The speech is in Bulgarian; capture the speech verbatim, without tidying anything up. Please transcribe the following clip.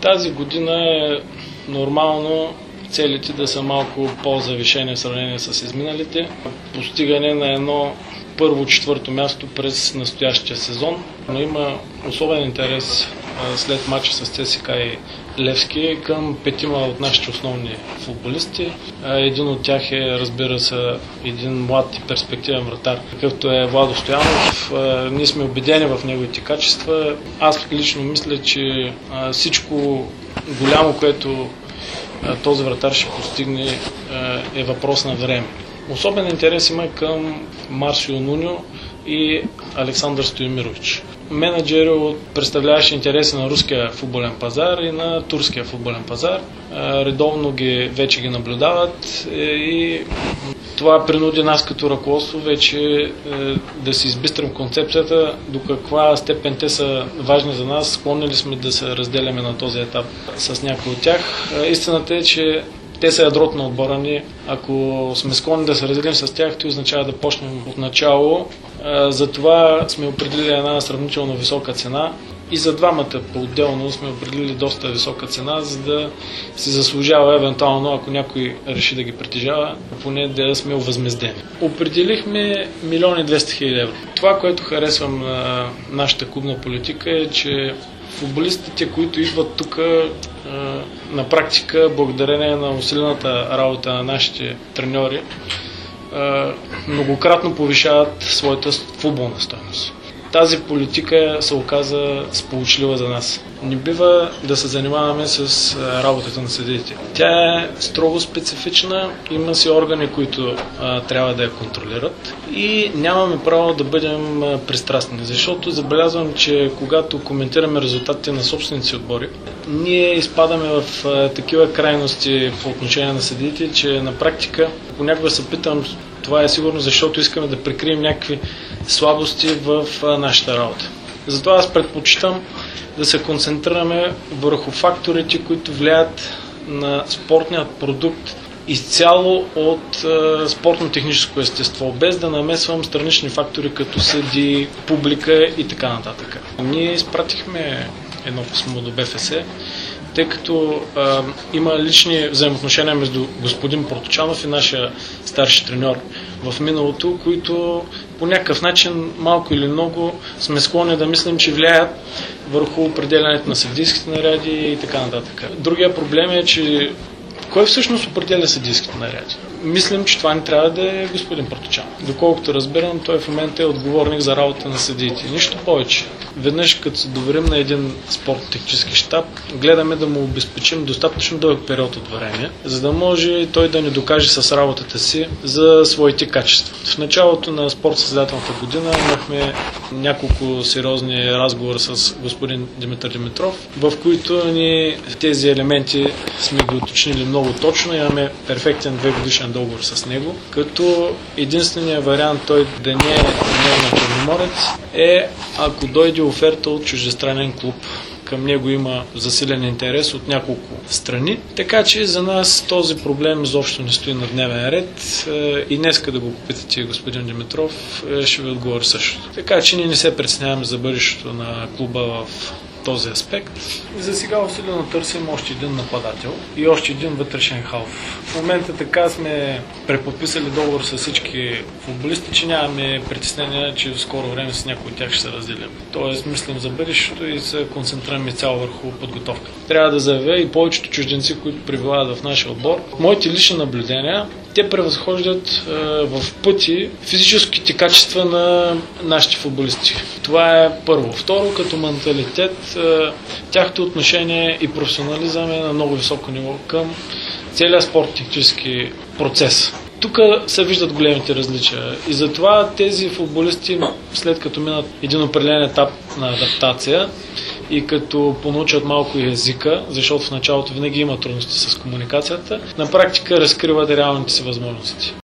Тази година е нормално целите да са малко по-завишени в сравнение с изминалите. Постигане на едно първо четвърто място през настоящия сезон. Но има особен интерес след матча с ЦСКА и Левски към петима от нашите основни футболисти. Един от тях е, разбира се, един млад и перспективен вратар, какъвто е Владо Стоянов. Ние сме убедени в неговите качества. Аз лично мисля, че всичко голямо, което този вратар ще постигне, е въпрос на време. Особен интерес има към Марсио Нуньо и Александър Стоимирович. Менеджери представляващи интереси на руския футболен пазар и на турския футболен пазар. Редовно ги, вече ги наблюдават и това принуди нас като ръководство вече да си избистрим концепцията, до каква степен те са важни за нас, склонни ли сме да се разделяме на този етап с някои от тях. Истината е, че те са ядрото на отбора ни. Ако сме склонни да се разделим с тях, това означава да почнем от начало. Затова сме определили една сравнително висока цена и за двамата по-отделно сме определили доста висока цена, за да се заслужава евентуално, ако някой реши да ги притежава, поне да сме овъзмездени. Определихме милион и двеста хиляди евро. Това, което харесвам на нашата клубна политика е, че футболистите, които идват тук, на практика, благодарение на усилената работа на нашите треньори, многократно повишават своята футболна стойност. Тази политика се оказа сполучлива за нас. Не бива да се занимаваме с работата на съдиите. Тя е строго специфична, има си органи, които а, трябва да я контролират и нямаме право да бъдем а, пристрастни, защото забелязвам, че когато коментираме резултатите на собствените отбори, ние изпадаме в а, такива крайности по отношение на съдиите, че на практика понякога се питам, това е сигурно защото искаме да прикрием някакви слабости в а, нашата работа. Затова аз предпочитам да се концентрираме върху факторите, които влияят на спортният продукт изцяло от е, спортно-техническо естество, без да намесвам странични фактори като съди, публика и така нататък. Ние изпратихме едно писмо до БФС, тъй като е, има лични взаимоотношения между господин Проточанов и нашия старши треньор в миналото, които по някакъв начин, малко или много, сме склонни да мислим, че влияят върху определянето на съдийските наряди и така нататък. Другия проблем е, че кой всъщност определя съдийските наряди? Мислим, че това не трябва да е господин Проточанов. Доколкото разбирам, той в момента е отговорник за работа на съдиите. Нищо повече. Веднъж, като се доверим на един спортно-технически щаб, гледаме да му обезпечим достатъчно дълъг период от време, за да може той да ни докаже с работата си за своите качества. В началото на спортсъстезателната година имахме няколко сериозни разговори с господин Димитър Димитров, в които ни тези елементи сме ги уточнили много точно. Имаме перфектен двегодишен договор с него, като единственият вариант той да не е на Черноморец е ако дойде оферта от чуждестранен клуб. Към него има засилен интерес от няколко страни. Така че за нас този проблем изобщо не стои на дневен ред и днеска да го попитате господин Димитров, ще ви отговори също. Така че ние не се притесняваме за бъдещето на клуба в този аспект. За сега усилено търсим още един нападател и още един вътрешен халф. В момента така сме преподписали договор с всички футболисти, че нямаме притеснения, че в скоро време с някои от тях ще се разделим. Тоест мислим за бъдещето и се концентрираме цяло върху подготовка. Трябва да заявя и повечето чужденци, които пребивават в нашия отбор. Моите лични наблюдения, те превъзхождат е, в пъти физическите качества на нашите футболисти. Това е първо. Второ, като менталитет, е, тяхното отношение и професионализъм е на много високо ниво към целият спорт-технически процес. Тук се виждат големите различия и затова тези футболисти, след като минат един определен етап на адаптация и като понаучат малко и езика, защото в началото винаги има трудности с комуникацията, на практика разкриват реалните си възможности.